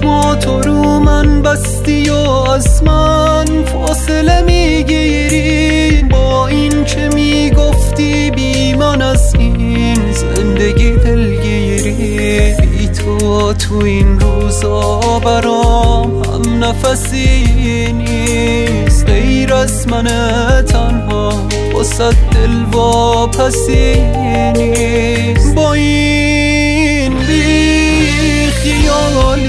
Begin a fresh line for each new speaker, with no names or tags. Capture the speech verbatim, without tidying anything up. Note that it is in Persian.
چشماتو رو من بستی و از من فاصله میگیری، با این که میگفتی بی من از این زندگی دلگیری. بی تو تو این روزا برام هم نفسی نیست، غیر از من تنها واسه دل واپسی نیست. با این بی خیال